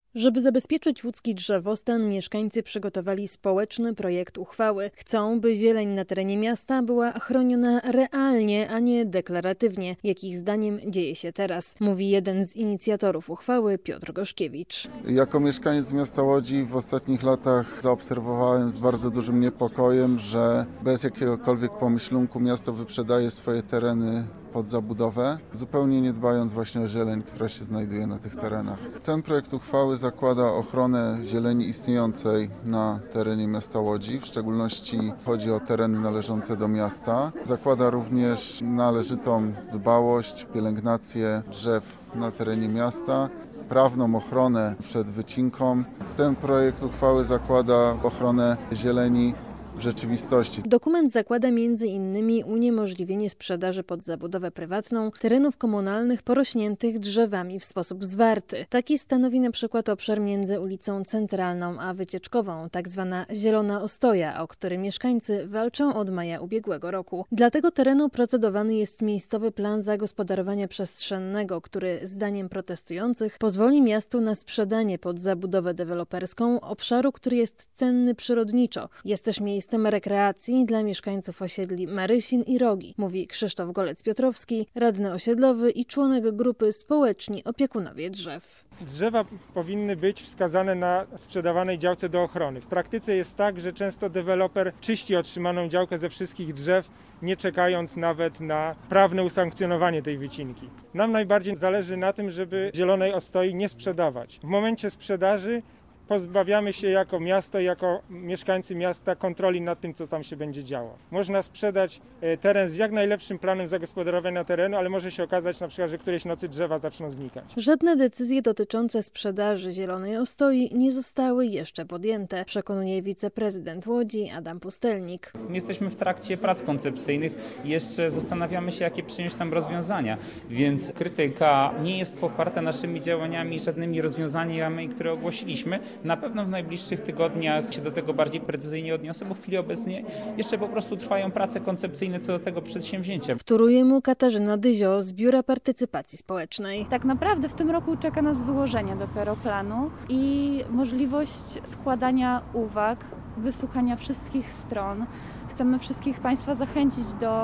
Żeby zabezpieczyć łódzki drzewostan, mieszkańcy przygotowali społeczny projekt uchwały. Chcą, by zieleń na terenie miasta była chroniona realnie, a nie deklaratywnie, jak ich zdaniem dzieje się teraz, mówi jeden z inicjatorów uchwały, Piotr Goszkiewicz. Jako mieszkaniec miasta Łodzi w ostatnich latach zaobserwowałem z bardzo dużym niepokojem, że bez jakiegokolwiek pomyślunku miasto wyprzedaje swoje tereny pod zabudowę, zupełnie nie dbając właśnie o zieleń, która się znajduje na tych terenach. Ten projekt uchwały zakłada ochronę zieleni istniejącej na terenie miasta Łodzi, w szczególności chodzi o tereny należące do miasta. Zakłada również należytą dbałość, pielęgnację drzew na terenie miasta, prawną ochronę przed wycinką. Ten projekt uchwały zakłada ochronę zieleni w rzeczywistości. Dokument zakłada m.in. uniemożliwienie sprzedaży pod zabudowę prywatną terenów komunalnych porośniętych drzewami w sposób zwarty. Taki stanowi np. obszar między ulicą Centralną a Wycieczkową, tak zwana Zielona Ostoja, o który mieszkańcy walczą od maja ubiegłego roku. Dla tego terenu procedowany jest miejscowy plan zagospodarowania przestrzennego, który zdaniem protestujących pozwoli miastu na sprzedanie pod zabudowę deweloperską obszaru, który jest cenny przyrodniczo. Jest też miejscem rekreacji dla mieszkańców osiedli Marysin i Rogi, mówi Krzysztof Golec-Piotrowski, radny osiedlowy i członek grupy Społeczni Opiekunowie Drzew. Drzewa powinny być wskazane na sprzedawanej działce do ochrony. W praktyce jest tak, że często deweloper czyści otrzymaną działkę ze wszystkich drzew, nie czekając nawet na prawne usankcjonowanie tej wycinki. Nam najbardziej zależy na tym, żeby Zielonej Ostoi nie sprzedawać. W momencie sprzedaży pozbawiamy się jako miasto, jako mieszkańcy miasta kontroli nad tym, co tam się będzie działo. Można sprzedać teren z jak najlepszym planem zagospodarowania terenu, ale może się okazać na przykład, że którejś nocy drzewa zaczną znikać. Żadne decyzje dotyczące sprzedaży Zielonej Ostoi nie zostały jeszcze podjęte, przekonuje wiceprezydent Łodzi Adam Pustelnik. Jesteśmy w trakcie prac koncepcyjnych i jeszcze zastanawiamy się, jakie przyjąć tam rozwiązania, więc krytyka nie jest poparta naszymi działaniami, żadnymi rozwiązaniami, które ogłosiliśmy. Na pewno w najbliższych tygodniach się do tego bardziej precyzyjnie odniosę, bo w chwili obecnej jeszcze po prostu trwają prace koncepcyjne co do tego przedsięwzięcia. Wtóruje mu Katarzyna Dyzio z Biura Partycypacji Społecznej. Tak naprawdę w tym roku czeka nas wyłożenie dopiero planu i możliwość składania uwag, wysłuchania wszystkich stron. Chcemy wszystkich Państwa zachęcić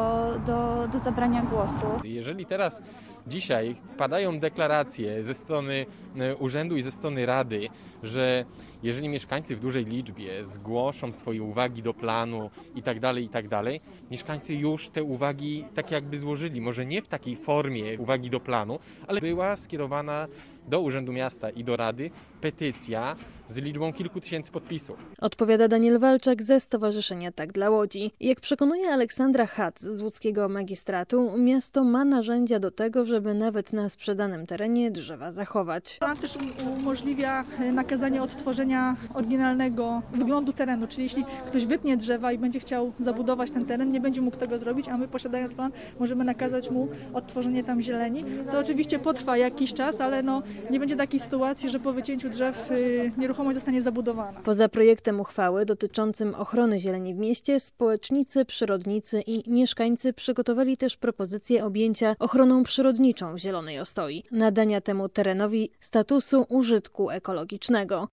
do zabrania głosu. Jeżeli teraz dzisiaj padają deklaracje ze strony urzędu i ze strony Rady, że jeżeli mieszkańcy w dużej liczbie zgłoszą swoje uwagi do planu i tak dalej, mieszkańcy już te uwagi tak jakby złożyli. Może nie w takiej formie uwagi do planu, ale była skierowana do Urzędu Miasta i do Rady petycja z liczbą kilku tysięcy podpisów. Odpowiada Daniel Walczak ze Stowarzyszenia Tak dla Łodzi. Jak przekonuje Aleksandra Hac z łódzkiego magistratu, miasto ma narzędzia do tego, żeby nawet na sprzedanym terenie drzewa zachować. Plan też umożliwia nakazanie odtworzenia oryginalnego wyglądu terenu, czyli jeśli ktoś wytnie drzewa i będzie chciał zabudować ten teren, nie będzie mógł tego zrobić, a my posiadając plan możemy nakazać mu odtworzenie tam zieleni, co oczywiście potrwa jakiś czas, ale nie będzie takiej sytuacji, że po wycięciu drzew nieruchomość zostanie zabudowana. Poza projektem uchwały dotyczącym ochrony zieleni w mieście, społecznicy, przyrodnicy i mieszkańcy przygotowali też propozycję objęcia ochroną przyrodniczą Zielonej Ostoi, nadania temu terenowi statusu użytku ekologicznego.